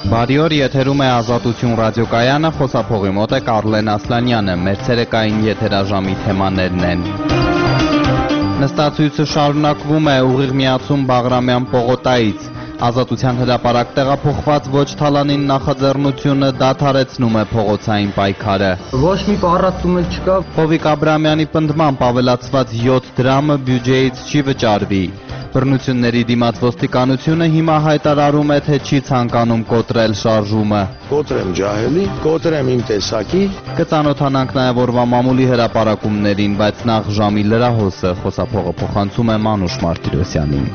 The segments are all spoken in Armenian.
Բարի օր, եթերում է Ազատություն ռադիոկայանը, խոսափողի մոտ է Կարլեն Ասլանյանը, մեր ցերեկային եթերաժամի թեմաներն են։ Նստացույցը շարունակվում է ուղիղ միացում Բաղրամյան պողոտայից։ Ազատության հրապարակ տեղափոխված ոչ թալանին նախաձեռնությունը դադարեցնում է փողոցային պայքարը։ Ոչ մի պառակտում էլ չկա։ Հովիկ Աբրամյանի պնդմամբ ավելացված 7 դրամը բյուջեից չի վճարվի։ Բռնությունների դիմաց ոստիկանությունը հիմա հայտարարում է, թե չի ցանկանում կոտրել շարժումը։ Կոտրեմ ջահելի, կոտրեմ իմ տեսակի։ Կծանոթանանք նաև օրվա մամուլի հրապարակումներին, բայց նախ ժամի լրահոսը խոսափողը փոխանցում է Մանուշ Մարտիրոսյանին։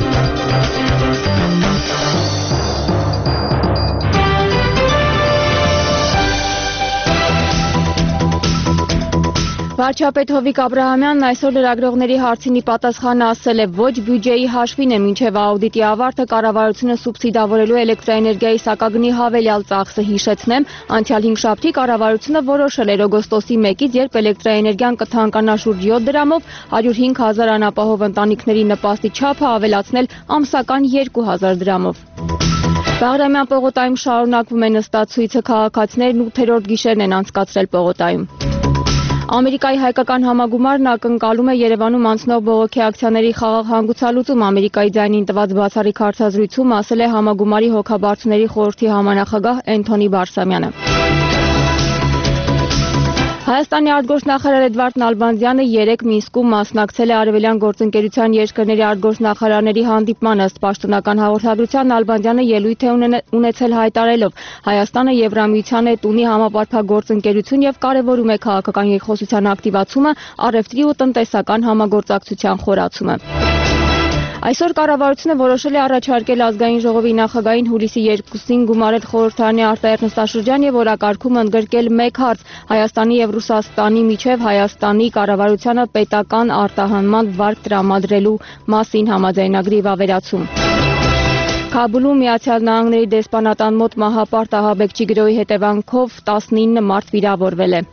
Վարչապետ Հովիկ Աբրահամյանն այսօր լրագրողների հարցին ի պատասխան ասել է, ոչ բյուջեի հաշվին է մինչև աուդիտի ավարտը կառավարությունը սուբսիդավորելու էլեկտրաէներգիայի սակագնի հավելյալ ծախսը հիշեցնեմ, անցյալ 5 շաբթի կառավարությունը որոշել էր օգոստոսի 1-ից, երբ էլեկտրաէներգիան կթանկանա շուրջ 7 դրամով, 105,000 անապահով ընտանիքների նպաստի չափը ավելացնել ամսական 2,000 դրամով։ Բաղրամյան պողոտայում շարունակվում է նստացույցը, քաղաքացիներն 8-րդ գիշերն են անցկացրել պողոտայում։ Ամերիկայի հայկական համագումարն ակնկալում է Երևանում անցնող բողոքի ակցիաների խաղաղ հանգուցալուծում։ Ամերիկայի ձայնին տված բացառիկ հարցազրույցում ասել է համագումարի հոգաբարձուների խորհրդի համանախագահ Էնթոնի Բարսամյանը։ Հայաստանի արտգործնախարար Էդվարդ Նալբանդյանը 3 Մինսկում մասնակցել է Արևելյան գործընկերության երկրների արտգործնախարարների հանդիպմանը։ Ըստ պաշտոնական հաղորդագրության Նալբանդյանը ելույթ է ունեցել հայտարարելով. Հայաստանը Եվրամիության հետ ունի համապարփակ գործընկերություն եւ կարեւորում է քաղաքական երկխոսության ակտիվացումը, առևտրի ու տնտեսական համագործակցության խորացումը։ Այսօր կառավարությունը որոշել է առաջարկել ազգային ժողովի նախագահին հուլիսի 2-ին գումարել խորհրդարանի արտահերթ նստաշրջան եւ օրակարգում ընդգրկել մեկ հարց՝ Հայաստանի եւ Ռուսաստանի միջև Հայաստանի կառավարությանը պետական արտահանման վարկ տրամադրելու մասին համաձայնագրի վավերացում։ Քաբուլում Միացյալ Նահանգների դեսպանատան մոտ մահապարտ ահաբեկչի գրոհի հետևանքով 19 մարդ վիրավորվել է։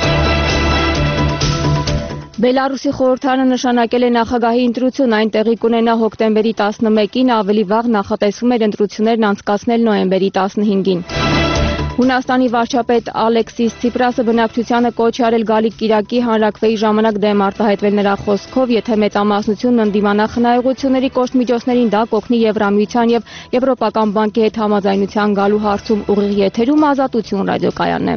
Բելարուսի խորհրդարանը նշանակել է նախագահի ընտրություն, այն տեղի կունենա հոկտեմբերի 11-ին, ավելի վաղ նախատեսվում էր ընտրություններն անցկացնել նոյեմբերի 15-ին։ Հունաստանի վարչապետ Ալեքսիս Ցիպրասը բնակչությանը կոչ է արել գալիք կիրակի հանրաքվեի ժամանակ դեմ արտահայտվել նրա խոսքով, եթե մեծամասնությունն ընդդիմանա խնայողությունների կոշտ միջոցներին, դա կօգնի Եվրամիության եւ Եվրոպական բանկի հետ համաձայնության գալու հարցում։ Ուղիղ եթերում Ազատություն ռադիոկայանն է։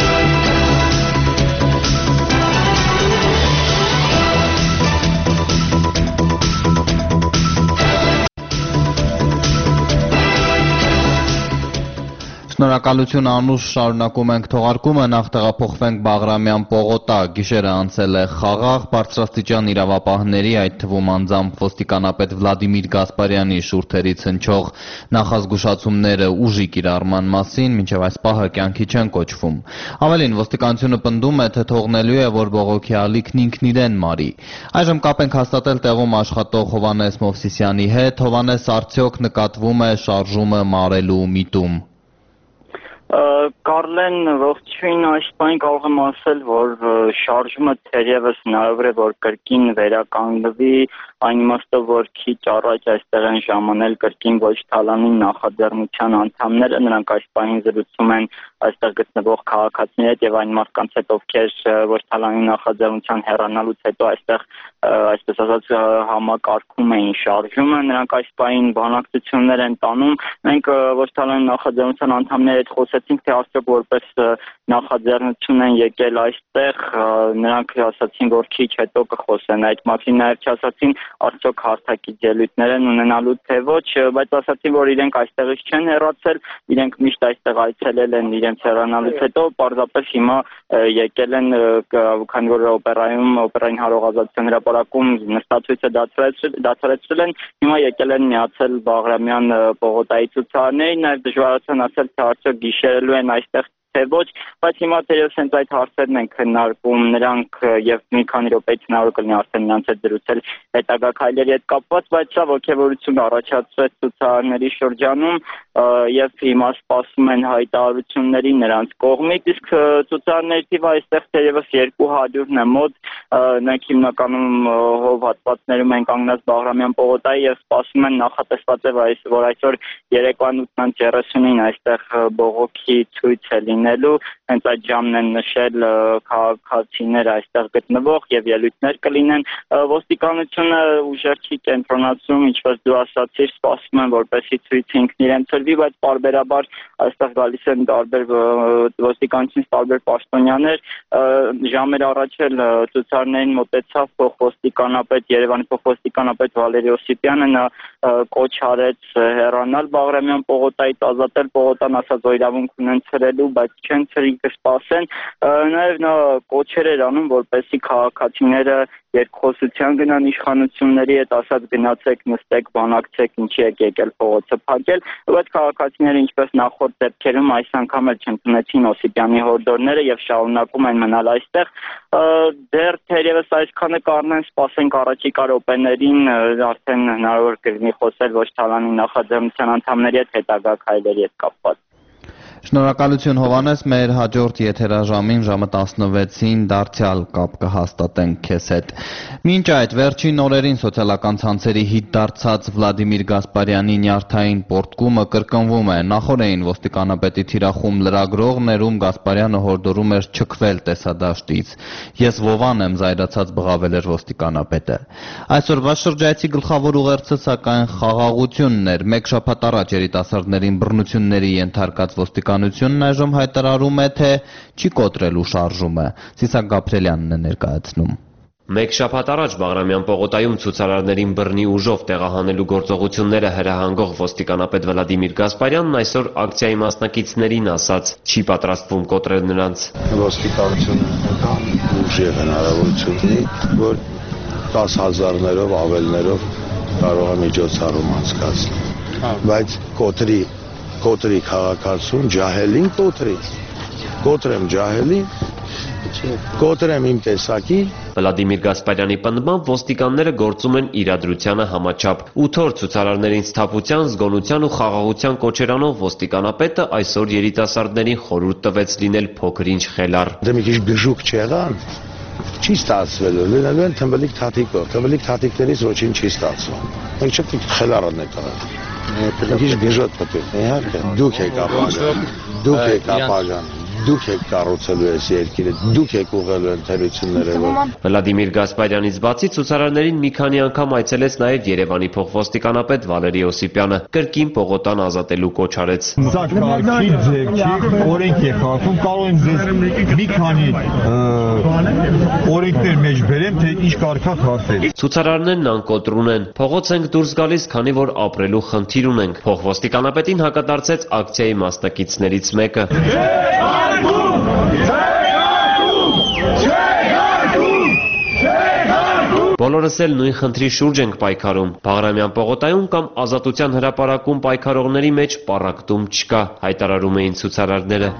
Շնորհակալություն Անուշ, շարունակում ենք թողարկումը, նախ տեղափոխվենք Բաղրամյան պողոտա, գիշերը անցել է խաղաղ, բարձրաստիճան իրավապահների, այդ թվում անձամբ ոստիկանապետ Վլադիմիր Գասպարյանի շուրթերից հնչող նախազգուշացումները ուժի կիրառման մասին, մինչև այս պահը կյանքի չեն կոչվում։ Ավելին, ոստիկանությունը պնդում է, թե թողնելու է, որ բողոքի ալիքն ինքն իրեն մարի։ Այժմ կապ ենք հաստատել տեղում աշխատող Հովհաննես Մովսիսյանի հետ։ Հովհաննես, արդյոք նկատվում է շարժումը մարելու միտում։ Կարլեն, ողջույն, այս պայն կարող եմ ասել, որ շարժումը թերևս հնարավոր է, որ կրկին վերականգնվի, այն իմաստով, որ քիչ առաջ այստեղ են ժամանել կրկին ոչ թալանի նախաձեռնության անդամները, նրանք այս պահին զրուցում են այստեղ գտնվող քաղաքացիների հետ եւ այն մարդկանց հետ, ովքեր ոչ թալանի նախաձեռնության հեռանալուց հետո այստեղ այսպես ասած համակարգում էին շարժումը, նրանք այս պահին բանակցություններ են տանում։ Մենք ոչ թալանի նախաձեռնության անդամների հետ խոսեցինք, թե արդյոք որպես նախաձեռնություն են եկել այստեղ, նրանք ասացին, որ քիչ հետո կխոսեն այդ մասին, նաեւ չասացին արդյոք հարթակի ելույթներ են ունենալու թե ոչ, բայց ասացին, որ իրենք այստեղից չեն հեռացել, իրենք միշտ այստեղ այցելել են իրենց հեռանալուց հետո, պարզապես հիմա եկել են, քանի որ օպերային հարողազատության հրապարակում նստացույցը դադարեցրել են, հիմա եկել են միացել Բաղրամյան պողոտայի ցուցարներին, նաև դժվարացան ասել, թե արդյոք գիշերելու են այստեղ թե ոչ, բայց հիմա թերևս հենց այդ հարցերն են քննարկում նրանք եւ մի քանի րոպեից հնարավոր կլինի արդեն նրանց հետ զրուցել հետագա քայլերի հետ կապված, բայց սա ոգևորություն առաջացրեց ցուցարարների շրջանում եւ հիմա սպասում են հայտարարությունների նրանց կողմից, իսկ ցուցարարների թիվը այստեղ թերևս 200-ն է մոտ, նրանք հիմնականում հով հատվածներում են կանգնած Բաղրամյան պողոտայի եւ սպասում են նախատեսված է որ այսօր երեկոյան 8:30-ին այստեղ բողոքի ցույց է լինելու, հենց այդ ժամն են նշել քաղաքացիները այստեղ գտնվող եւ ելույթներ կլինեն, ոստիկանությունը ուժեր չի կենտրոնացնում, ինչպես դու ասացիր, սպասում են որպեսզի ցույցը ինքն իրեն ծրվի, բայց պարբերաբար այստեղ գալիս են տարբեր ոստիկանությունից տարբեր պաշտոնյաներ, ժամեր առաջ էլ ցուցարարներին մոտեցավ փոխոստիկանապետ Երևանի փոխոստիկանապետ Վալերի Օսիպյանը, նա կոչ արեց հեռանալ Բաղրամյան պողոտայից, ազատել պողոտան, ասած որ իրավունք ունեն ցրելու, բայց չեն ցրի, կսպասեն, նաև նա կոչեր էր անում, որպեսզի քաղաքացիները երկխոսության գնան իշխանությունների հետ, ասած գնացեք, նստեք, բանակցեք, ինչի եք եկել փողոցը փակել, բայց քաղաքացիները ինչպես նախորդ դեպքերում այս անգամ էլ չընդունեցին Օսիպյանի հորդորները եւ շարունակում են մնալ այստեղ, դեռ թերևս այսքանը կառնեն, սպասենք առաջիկա րոպեներին արդեն հնարավոր կլինի խոսել ոչ Թալանի նախաձեռնության անդամների հետ հետագա քայլերի հետ կապված։ Շնորհակալություն Հովանես, մեր հաջորդ եթերաժամին ժամը 16-ին դարձյալ կապ կհաստատենք քեզ հետ։ Մինչ այդ վերջին օրերին սոցիալական ցանցերի հիթ դարձած Վլադիմիր Գասպարյանի նյարդային պոռթկումը կրկնվում է։ Նախորդին ոստիկանապետի թիրախում լրագրող ներում Գասպարյանը հորդորում էր չքվել տեսադաշտից։ Ես Վովան եմ, զայրացած բղավել էր ոստիկանապետը։ Այսօրվա շրջայցի գլխավոր ուղերձը սակայն խաղաղությունն էր։ Մեկ շաբաթ առաջ երիտասարդներին բռնությունների ենթարկած ոստիկանությունն այժմ հայտարարում է, թե չի կոտրելու շարժումը։ Սիսակ Գաբրելյանն է ներկայացնում։ Մեկ շաբաթ առաջ Բաղրամյան պողոտայում ցուցարարներին բռնի ուժով տեղահանելու գործողությունները հրահանգող ոստիկանապետ Վլադիմիր Գասպարյանն այսօր ակցիայի մասնակիցներին ասաց, չի պատրաստվում կոտրել նրանց։ Ոստիկանությունը ուժ եւ հնարավորություն ունի, որ 10,000-ներով ավելներով կարող է միջոցառում անցկացնել, բայց կոտրի քաղաքացուն, ջահելին կոտրեմ ջահելին, կոտրեմ իմ տեսակի։ Վլադիմիր Գասպարյանի պնդմամբ ոստիկանները գործում են իրադրությանը համաչափ։ 8 օր ցուցարարներին սթափության, զգոնության ու խաղաղության կոչերանով ոստիկանապետը այսօր երիտասարդներին խորհուրդ տվեց լինել փոքր-ինչ խելառ։ Դե մի քիչ գժուկ չեղան, չի ստացվելու, լինելու են թմբլիկ թաթիկով, թմբլիկ թաթիկներից ոչինչ չի ստացվում։ Մենք չէ՞ խելառն է տղա։ Քիչ գժոտ պետք է, իհարկե, դուք եք ապագան, դուք եք կառուցելու այս երկիրը, դուք եք ուղղելու ընթերությունները։ Վլադիմիր Գասպարյանից բացի ցուցարարներին մի քանի անգամ այցելեց նաև Երևանի փոխոստիկանապետ Վալերի Օսիպյանը, կրկին պողոտան ազատելու կոչ արեց։ Սա քաղաքի ձև չի, օրենք է խախտում, կարող եմ ձեզ մի քանի օրենքներ մեջ բերեմ, թե ինչ կարգա խախտել։ Ցուցարարներն անկոտրուն են, փողոց ենք դուրս գալիս, քանի որ ապրելու խնդիր ունենք։ Փոխոստիկանապետին հակադարձեց ակցիայի մասնակիցներից մեկը։ Բոլորս էլ նույն խնդրի շուրջ ենք պայքարում։ Բաղրամյան պողոտայում կամ Ազատության հրապարակում պայքարողների մեջ պառակտում չկա, հայտարարում էին ցուցարարները։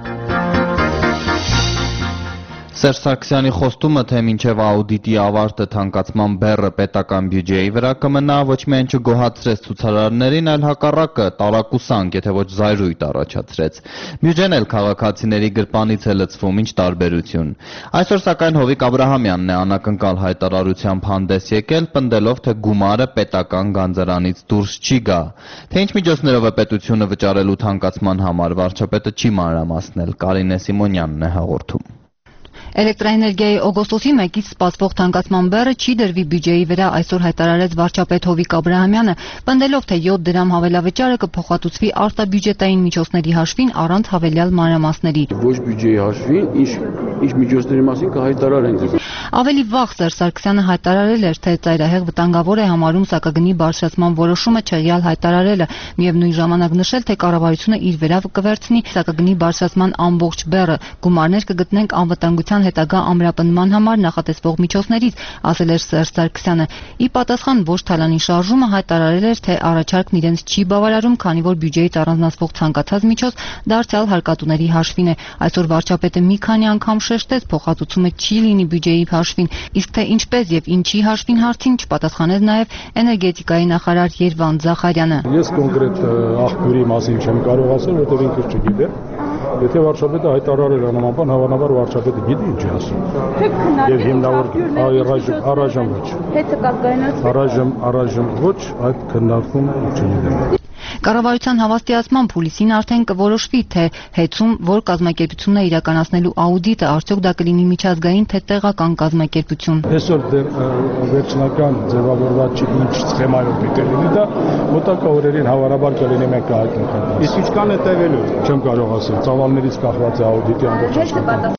Սերժ Սարգսյանի խոստումը, թե մինչև աուդիտի ավարտը թանկացման բեռը պետական բյուջեի վրա կմնա, ոչ միայն չգոհացրեց ցուցարարներին, այլ հակառակը տարակուսանք, եթե ոչ զայրույթ առաջացրեց։ Բյուջեն էլ քաղաքացիների գրպանից է լցվում, ինչ տարբերություն։ Այսօր սակայն Հովիկ Աբրահամյանն է անակնկալ հայտարարությամբ հանդես եկել, պնդելով, թե գումարը պետական գանձարանից դուրս չի գա։ Թե ինչ միջոցներով է պետությունը վճարելու թանկացման համար, վարչապետը չի մանրամասնել, Կարինե Սիմոնյանն է հաղորդում։ Էլեկտրաէներգիայի օգոստոսի 1-ից սպասվող թանկացման բեռը չի դրվի բյուջեի վրա, այսօր հայտարարեց վարչապետ Հովիկ Աբրահամյանը, պնդելով, թե 7 դրամ հավելավճարը կփոխհատուցվի արտաբյուջետային միջոցների հաշվին առանց հավելյալ մանրամասների։ Ոչ բյուջեի հաշվին, ինչ միջոցների մասին կհայտարարենք։ Ավելի վաղ Սերժ Սարգսյանը հայտարարել էր, թե ծայրահեղ վտանգավոր է համարում սակագնի բարձրացման որոշումը չեղյալ հայտարարելը, միևնույն ժամանակ նշել, թե կառավարությունը իր վերավ կվերցնի սակագնի բարձրացման ամբողջ բեռը, գումարներ կգտնենք անվտանգության կառավարության հետագա ամրապնդման համար նախատեսվող միջոցներից, ասել էր Սերժ Սարգսյանը։ Ի պատասխան ոչ թալանի շարժումը հայտարարել էր, թե առաջարկն իրենց չի բավարարում, քանի որ բյուջեից առանձնացվող ցանկացած միջոց դարձյալ հարկատուների հաշվին է։ Այսօր վարչապետը մի քանի անգամ շեշտեց, փոխհատուցումը չի լինի բյուջեի հաշվին, իսկ թե ինչպես եւ ինչի հաշվին հարցին չպատասխանեց նաեւ էներգետիկայի նախարար Երվանդ Զախարյանը։ Ես կոնկրետ աղբյուրի մասին չեմ կարող ասել, որտեղ ինքս չգիտեմ։ Եթե վարչապետը հայտարարել անման բան, հավանաբար վարչապետը գիտի ինչ է ասում։ Եվ հիմնավոր առայժմ ոչ։ Հետը կարգայնացվի։ Առայժմ ոչ, այդ քննարկումը չգիտեմ։ Կառավարության հավաստիացմամբ հուլիսին արդեն կորոշվի, թե հեծում որ կազմակերպությունն է իրականացնելու աուդիտը, արդյոք դա կլինի միջազգային, թե տեղական կազմակերպություն։ Այսօր դեռ վերջնական ձևավորված չի, ինչ սխեմայով պիտի լինի, դա մոտակա օրերին հավանաբար կլինի, մենք կհայտնենք։ Իսկ ինչքան է տևելու։ Չեմ կարող ասել, ծավալներից կախված է աուդիտի ամբողջ աշխատանքը։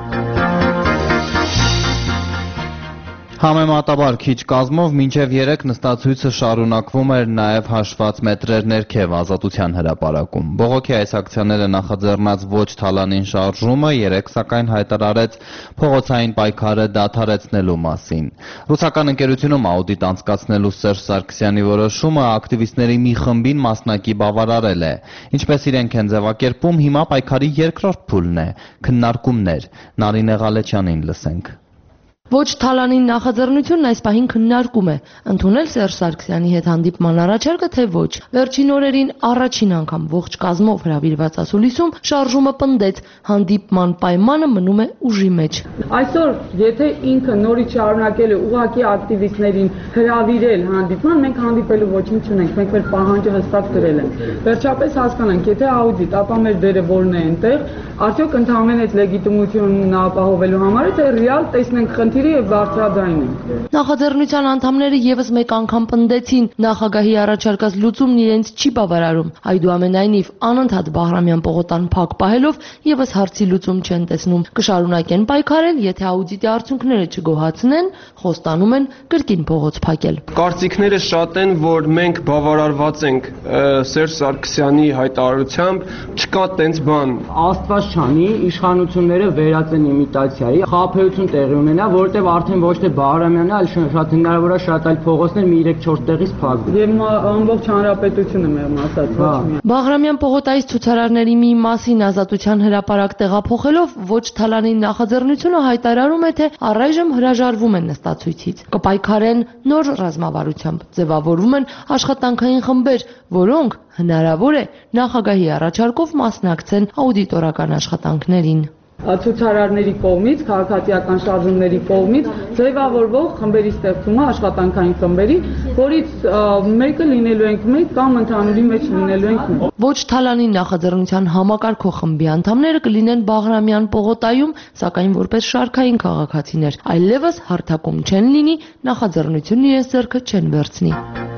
Համեմատաբար քիչ կազմով մինչև 3 նստացույցը շարունակվում էր նաև հաշված մետրեր ներքև Ազատության հրապարակում։ Բողոքի այս ակցիաները նախաձեռնած ոչ թալանին շարժումը 3 սակայն հայտարարեց փողոցային պայքարը դադարեցնելու մասին։ Ռուսական ընկերությունում աուդիտ անցկացնելու Սերժ Սարգսյանի որոշումը ակտիվիստների մի խմբին մասնակի բավարարել է։ Ինչպես իրենք են ձևակերպում, հիմա պայքարի երկրորդ փուլն է՝ քննարկումներ։ Նարինե Ղալեչյանին լսենք։ Ոչ թալանին նախաձեռնությունն այս պահին քննարկում է, ընդունել Սերժ Սարգսյանի հետ հանդիպման առաջարկը, թե ոչ։ Վերջին օրերին առաջին անգամ ողջ կազմով հրավիրված ասուլիսում շարժումը պնդեց, հանդիպման պայմանը մնում է ուժի մեջ։ Այսօր, եթե ինքը նորից շարունակել է ուղղակի ակտիվիստներին հրավիրել հանդիպման, մենք հանդիպելու ոչինչ չունենք, մենք մեր պահանջը հստակ դրել ենք։ Վերջապես հասկանանք, եթե աուդիտ, ապա մեր դերը որն է այնտեղ, արդյոք ընդհանրապես լեգիտիմությունն ապահովելու համար է, թե ռեալ տեսնենք խնդիրը եւ բարձրաձայնենք։ Նախաձեռնության անդամները եւս մեկ անգամ պնդեցին, նախագահի առաջարկած լուծումն իրենց չի բավարարում։ Այդուամենայնիվ, անընդհատ Բաղրամյան պողոտան փակ պահելով եւս հարցի լուծում չեն տեսնում։ Կշարունակեն պայքարել, եթե աուդիտի արդյունքները չգոհացնեն, խոստանում են կրկին փողոց փակել։ Կարծիքները շատ են, որ մենք բավարարված ենք Սերժ Սարգսյանի հայտարարությամբ, չկա տենց բան։ Աստված չանի, իշխանությունները վերածեն իմիտացիայի, խաբեություն տեղի ունենա, որտեղ արդեն ոչ թե Բաղրամյանն է, այլ շատ հնարավոր է շատ այլ փողոցներ մի 3-4 տեղից փակվի։ Եվ ամբողջ հանրապետությունը մեղմ ասած ոչ մի։ Բաղրամյան պողոտայից ցուցարարների մի մասին Ազատության հրապարակ տեղափոխելով ոչ թալանի նախաձեռնությունը հայտարարում է, թե առայժմ հրաժարվում են նստացույցից։ Կպայքարեն նոր ռազմավարությամբ, ձևավորվում են աշխատանքային խմբեր, որոնք հնարավոր է նախագահի առաջարկով մասնակցեն աուդիտորական աշխատանքներին։ Ցուցարարների կողմից, քաղաքացիական շարժումների կողմից ձևավորվող խմբերի ստեղծումը աշխատանքային խմբերի, որից մեկը լինելու ենք մենք կամ ընդհանուրի մեջ լինելու ենք մենք։ Ոչ թալանի նախաձեռնության համակարգող խմբի անդամները կլինեն Բաղրամյան պողոտայում, սակայն որպես շարքային քաղաքացիներ, այլևս հարթակում չեն լինի, նախաձեռնությունն իրենց ձեռքը չեն վերցնի։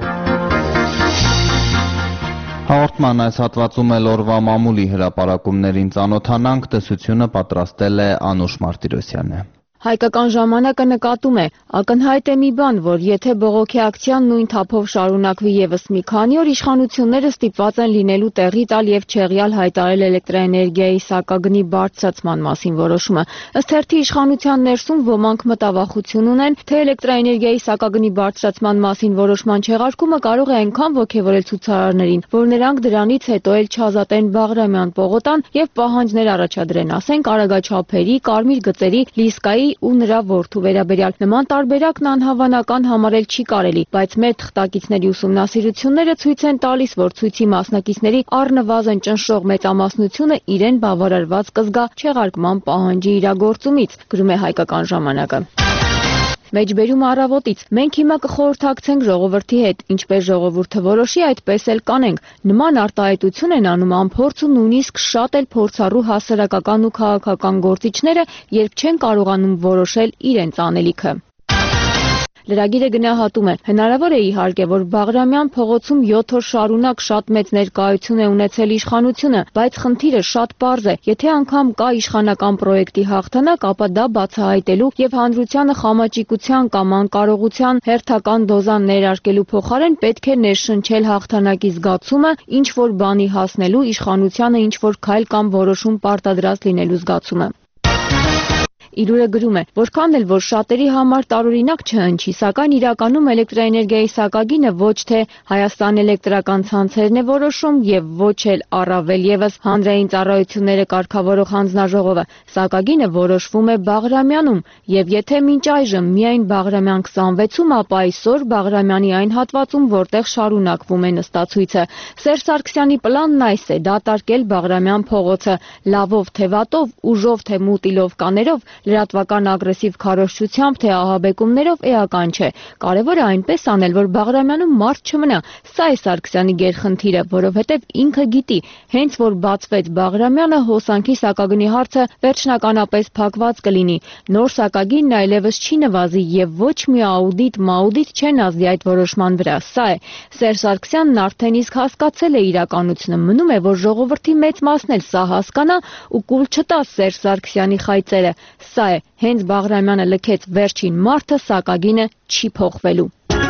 Հաղորդման այս հատվածում էլ օրվա մամուլի հրապարակումներին ծանոթանանք, տեսությունը պատրաստել է Անուշ Մարտիրոսյանը։ Հայկական ժամանակը նկատում է, ակնհայտ է մի բան, որ եթե բողոքի ակցիան նույն թափով շարունակվի եւս մի քանի օր, իշխանությունները ստիպված են լինելու տեղի տալ եւ չեղյալ հայտարարել էլեկտրաէներգիայի սակագնի բարձրացման մասին որոշումը։ Ըստ հերթի իշխանության ներսում ոմանք մտավախություն ունեն, թե էլեկտրաէներգիայի սակագնի բարձրացման մասին որոշման չեղարկումը կարող է այնքան ոգևորել ցուցարարներին, որ նրանք դրանից հետո էլ չազատեն Բաղրամյան պողոտան եւ պահանջներ առաջադրեն, ասենք արագաչափերի, կարմիր գծերի, Լիսկայի ու նրա որդու վերաբերյալ։ Նման տարբերակն անհավանական համարել չի կարելի, բայց մեր թղթակիցների ուսումնասիրությունները ցույց են տալիս, որ ցույցի մասնակիցների առնվազն ճնշող մեծամասնությունը իրեն բավարարված կզգա չեղարկման պահանջի իրագործումից, գրում է Հայկական ժամանակը։ Մեջբերում առավոտից մենք հիմա կխորհրդակցենք ժողովրդի հետ, ինչպես ժողովուրդը որոշի, այդպես էլ կանենք։ Նման արտահայտություն են անում անփորձ ու նույնիսկ շատ էլ փորձառու հասարակական ու քաղաքական գործիչները, երբ չեն կարողանում որոշել իրենց անելիքը։ Լրագիրը գնահատում է. հնարավոր է իհարկե, որ Բաղրամյան փողոցում 7 օր շարունակ շատ մեծ ներկայություն է ունեցել իշխանությունը, բայց խնդիրը շատ պարզ է։ Եթե անգամ կա իշխանական պրոյեկտի հաղթանակ, ապա դա բացահայտելու եւ հանրությանը խամաճիկության կամ անկարողության հերթական դոզան ներարկելու փոխարեն պետք է ներշնչել հաղթանակի զգացումը, ինչ որ բանի հասնելու, իշխանությանը ինչ որ քայլ կամ որոշում պարտադրած լինելու զգացումը։ Իրուրը գրում է, որքան էլ որ շատերի համար տարօրինակ չհնչի, սակայն իրականում էլեկտրաէներգիայի սակագինը ոչ թե Հայաստան էլեկտրական ցանցերն է որոշում եւ ոչ էլ առավել եւս հանրային ծառայությունները կարգավորող հանձնաժողովը, սակագինը որոշվում է Բաղրամյանում եւ եթե մինչ այժմ միայն Բաղրամյան 26-ում, ապա այսօր Բաղրամյանի այն հատվածում, որտեղ շարունակվում է նստացույցը։ Սերժ Սարգսյանի պլանն այս է՝ դատարկել Բաղրամյան փողոցը, լավով թե վատով, ուժով թե մուտիլով կաներով, լրատվական ագրեսիվ քարոզչությամբ թե ահաբեկումներով էական չէ։ Կարևորը այնպես անել, որ Բաղրամյանում մարդ չմնա։ Սա է Սարգսյանի գերխնդիրը, որովհետև ինքը գիտի, հենց որ բացվեց Բաղրամյանը, հոսանքի սակագնի հարցը վերջնականապես փակված կլինի։ Նոր սակագինն այլևս չի նվազի եւ ոչ մի աուդիտ չեն ազդի այդ որոշման վրա։ Սա է։ Սերժ Սարգսյանն արդեն իսկ հասկացել է իրականությունը, մնում է, որ ժողովրդի մեծ մասն էլ սա հասկանա ու կուլ չտա Սերժ Սարգսյանի խայծերը։ Սա է, հենց Բաղրամյանը լքեց վերջին մարդը, սակագինը չի փոխվելու։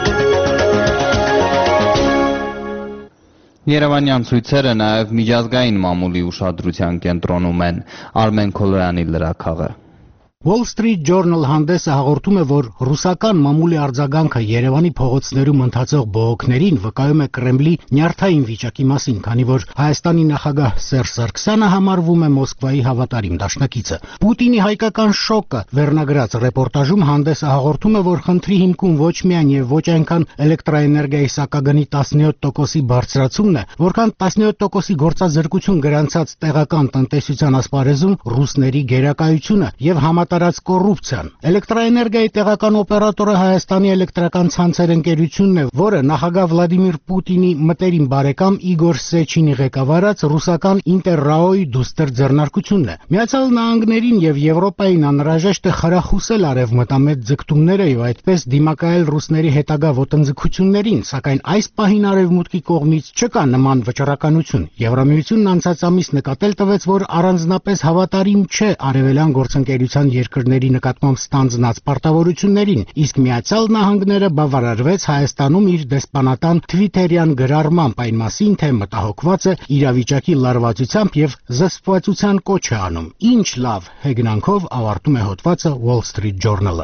Երևանյան ցույցերը նաև միջազգային մամուլի ուշադրության կենտրոնում են։ Արմեն Քոլոյանի լրաքաղը։ Wall Street Journal հանդեսը հաղորդում է, որ ռուսական մամուլի արձագանքը Երևանի փողոցներում ընթացող բողոքներին վկայում է Կրեմլի նյարդային վիճակի մասին, քանի որ Հայաստանի նախագահ Սերժ Սարգսյանը համարվում է Մոսկվայի հավատարիմ դաշնակիցը։ Պուտինի հայկական շոկը վերնագրած ռեպորտաժում հանդեսը հաղորդում է, որ խնդրի հիմքում ոչ միայն եւ ոչ այնքան էլեկտրաէներգիայի սակագնի 17%-ի բարձրացումն է, որքան 17%-ի գործազրկություն գրանցած տեղական տնտեսության ասպարեզում ռուսների գերակայությունը եւ տարած կոռուպցիան։ Էլեկտրաէներգիայի տեղական օպերատորը Հայաստանի էլեկտրական ցանցեր ընկերությունն է, որը նախագահ Վլադիմիր Պուտինի մտերիմ բարեկամ Իգոր Սեչինի ղեկավարած ռուսական Ինտերրաոյի դուստր ձեռնարկությունն է։ Միացյալ Նահանգներին եւ Եվրոպային անհրաժեշտ է խրախուսել արևմտամետ ձգտումները եւ այդպես դիմակայել ռուսների հետագա ոտնձգություններին, սակայն այս պահին արևմուտքի կողմից չկա նման վճռականություն։ Եվրամիությունն անցած ամիս նկատել տվեց, որ առանձնապես հավատարիմ չէ արևելյան գործընկերության երկրների նկատմամբ ստանձնած պարտավորություններին, իսկ Միացյալ Նահանգները բավարարվեց Հայաստանում իր դեսպանատան թվիթերյան գրառմամբ այն մասին, թե մտահոգված է իրավիճակի լարվածությամբ եւ զսպվածության կոչ է անում։ Ինչ լավ հեգնանքով ավարտում է հոդվածը Wall Street Journal-ը։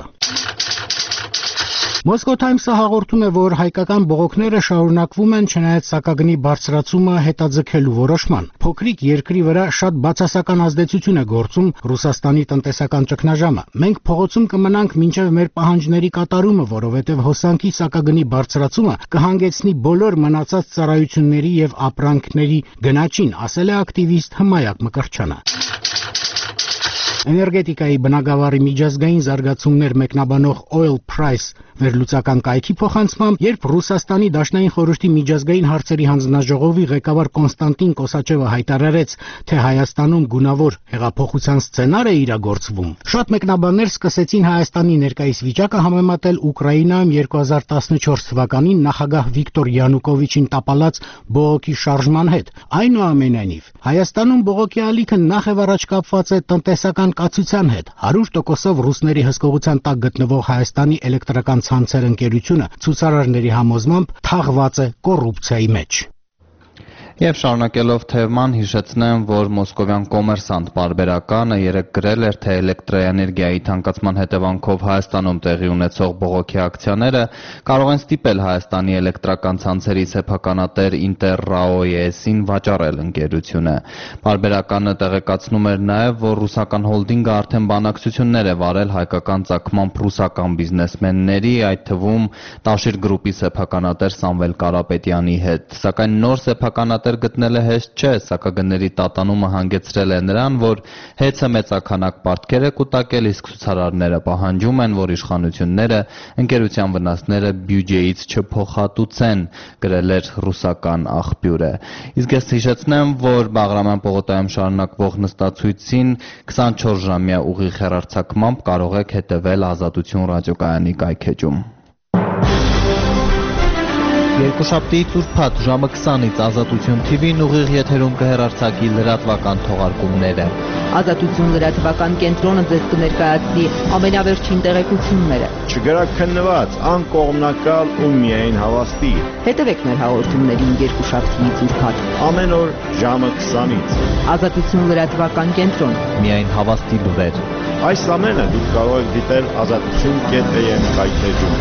Moscow Times-ը հաղորդում է, որ հայկական բողոքները շարունակվում են չնայած սակագնի բարձրացումը հետաձգելու որոշման։ Փոքրիկ երկրի վրա շատ բացասական ազդեցություն է գործում Ռուսաստանի տնտեսական ճգնաժամը։ Մենք փողոցում կմնանք մինչև մեր պահանջների կատարումը, որովհետև հոսանքի սակագնի բարձրացումը կհանգեցնի բոլոր մնացած ծառայությունների եւ ապրանքների գնաճին, ասել է ակտիվիստ Հմայակ Մկրտչյանը։ Էներգետիկայի բնագավառի միջազգային զարգացումներ մեկնաբանող Oil Price վերլուծական կայքի փոխանցմամբ, երբ Ռուսաստանի Դաշնային խորհրդի միջազգային հարցերի հանձնաժողովի ղեկավար Կոնստանտին Կոսաչևը հայտարարեց, թե Հայաստանում գունավոր հեղափոխության սցենար է իրագործվում, շատ մեկնաբաններ սկսեցին Հայաստանի ներկայիս վիճակը համեմատել Ուկրաինայում 2014 թվականին նախագահ Վիկտոր Յանուկովիչին տապալած բողոքի շարժման հետ։ Այնուամենայնիվ, Հայաստանում բողոքի ալիքը նախ եւ առաջ կապված է տնտեսական կացության հետ։ 100%-ով ռուսների հսկողության տակ գտնվող Հայաստանի էլեկտրական ցանցեր ընկերությունը ցուցարարների համոզմամբ թաղված է կոռուպցիայի մեջ։ Եվ շարունակելով թեման, հիշեցնեմ, որ մոսկովյան Կոմերսանտ պարբերականը երեկ գրել էր, թե էլեկտրաէներգիայի թանկացման հետևանքով Հայաստանում տեղի ունեցող բողոքի ակցիաները կարող են ստիպել Հայաստանի էլեկտրական ցանցերի սեփականատեր Ինտերրաոյ-ին վաճառել ընկերությունը։ Պարբերականը տեղեկացնում էր նաև, որ ռուսական հոլդինգը արդեն բանակցություններ է վարել հայկական ծագմամբ ռուսական բիզնեսմենների, այդ թվում Տաշիր գրուպի սեփականատեր Սամվել Կարապետյանի հետ, սակայն նոր սեփականատեր գտնելը հեշտ չէ, սակագների տատանումը հանգեցրել է նրան, որ հեծը մեծաքանակ պարտքեր է կուտակել, իսկ ցուցարարները պահանջում են, որ իշխանությունները ընկերության վնասները բյուջեից չփոխհատուցեն, գրել էր ռուսական աղբյուրը։ Իսկ ես հիշեցնեմ, որ Բաղրամյան պողոտայում շարունակվող նստացույցին 24-ժամյա ուղիղ հեռարձակմամբ կարող եք հետևել Ազատություն ռադիոկայանի կայքէջում։ Երկուշաբթիից ուրբաթ ժամը 20-ից Ազատություն TV-ն ուղիղ եթերում կհեռարձակի լրատվական թողարկումները։ Ազատություն լրատվական կենտրոնը ձեզ կներկայացնի ամենավերջին տեղեկությունները։ Չգրաքննված, անկողմնակալ ու միայն հավաստի։ Հետևեք մեր հաղորդումներին երկուշաբթիից ուրբաթ ամեն օր ժամը 20-ից։ Ազատություն լրատվական կենտրոն։ Միայն հավաստի լուրեր։ Այս ամենը դուք կարող եք դիտել azatutsun.am կայքէջում։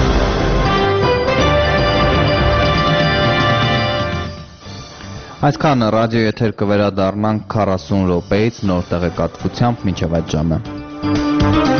Այսքան ռադիո եթեր կվերադառնանք 40 րոպեից նոր տեղեկատվությամբ մինչև այդ ժամը։